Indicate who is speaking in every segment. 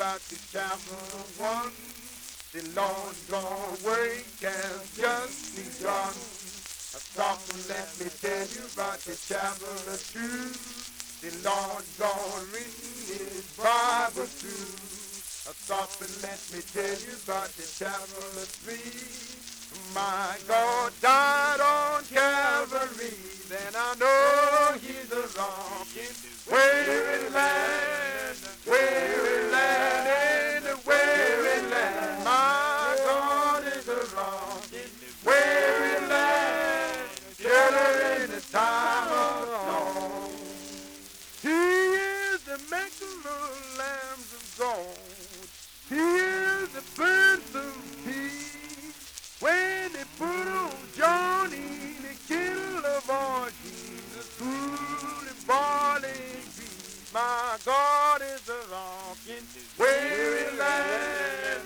Speaker 1: about the chapel one. The Lord's gonna work has just begun. Stop and let me tell you about the chapel of truth. The Lord's gonna read his Bible too. Stop and let me tell you about the chapel of three. My God died on Calvary, then I know he's a rockin' weary land, weary land, in the weary land. My God is a rockin' weary land, killer in the time of storm. He is the maker of lambs of gold. He is the Prince of Peace. When they put on Johnny, the killer of all Jesus, food and barley and peas. My God is a rockin' weary land,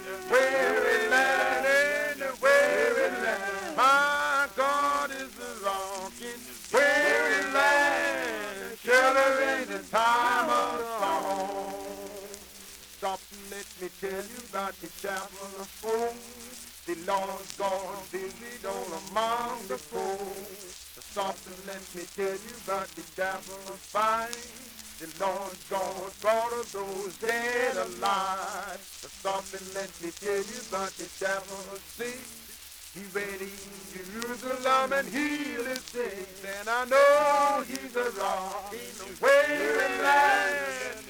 Speaker 1: in the weary land. My God is a rockin' weary land, killer in the time of storm. Stop and let me tell you about the chapel of four. The Lord's gonna visit all among the poor. Stop and let me tell you about the chapel of five. The Lord's gonna brought those dead alive. Stop and let me tell you about the chapel of six. He read in Jerusalem and healed his sick. And I know he's a rock in the weary land,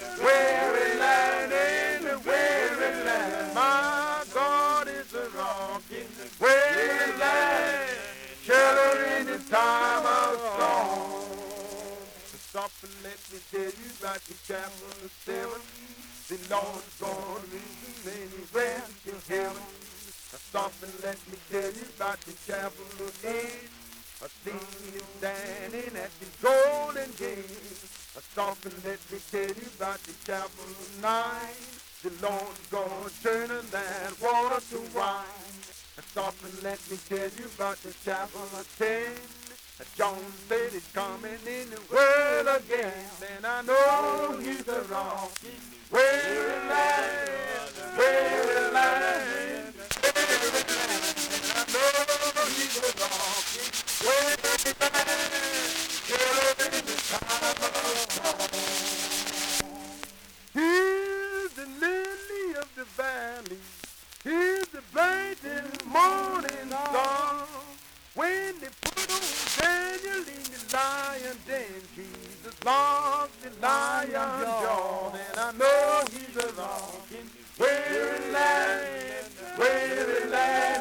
Speaker 1: in the weary land. My God is a rock in the weary land, killer in the time of storm. Stop and let me tell you about the chapel of seven. The Lord's gonna reason anywhere to heaven. Stop and let me tell you about the chapel of eight. A thing is standing at the golden gate. Stop and let me tell you about the chapel of nine. The Lord's gonna turn that water to wine. Stop and let me tell you about the chapel of 10. John said he's coming in the world again. And I know he's a rockin' weary land, weary land, weary land. And I know he's a rockin' weary land, killer in the time of storm. Here's the lily of the valley. Here's the bright and morning star. When they put on Daniel in the lion den, Jesus lost the lion jaw. And I know he's a rockin' weary land, weary land.